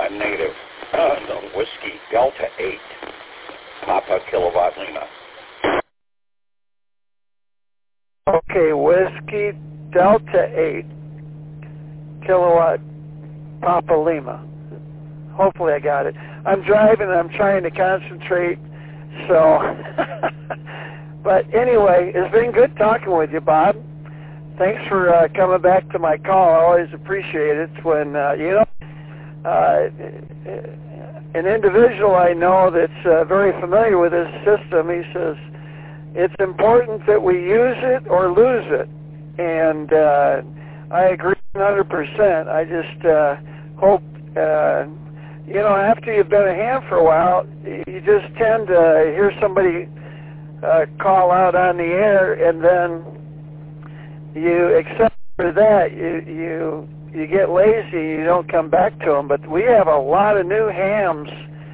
Negative. Whiskey Delta 8. Papa Kilowatt Lima. Okay, Whiskey Delta 8. Kilowatt Papa Lima. Hopefully I got it. I'm driving and I'm trying to concentrate, so. But anyway, it's been good talking with you, Bob. Thanks for coming back to my call. I always appreciate it when, an individual I know that's very familiar with this system, he says, it's important that we use it or lose it. And I agree 100%. I just hope, after you've been a ham for a while, you just tend to hear somebody call out on the air, and then you accept for that. You get lazy, you don't come back to them. But we have a lot of new hams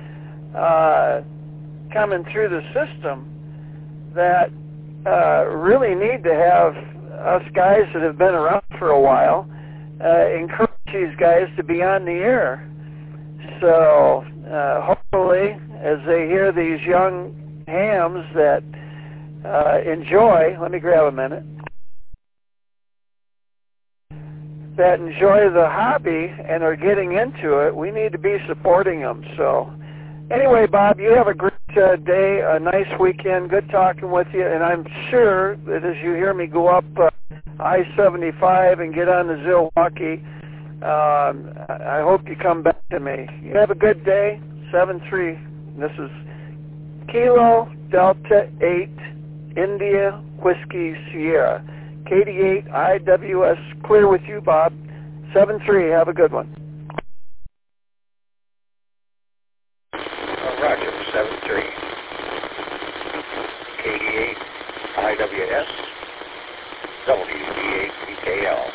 coming through the system that really need to have us guys that have been around for a while encourage these guys to be on the air. So hopefully, as they hear these young hams that enjoy, let me grab a minute, that enjoy the hobby and are getting into it, we need to be supporting them. So anyway, Bob, you have a great day, a nice weekend, good talking with you, and I'm sure that as you hear me go up I-75 and get on the Zilwaukee, I hope you come back to me. You have a good day. 7-3. This is Kilo Delta 8 India Whiskey Sierra. KD8 IWS clear with you, Bob. 7-3. Have a good one. Roger. 7-3. KD8 IWS WD8 BKL.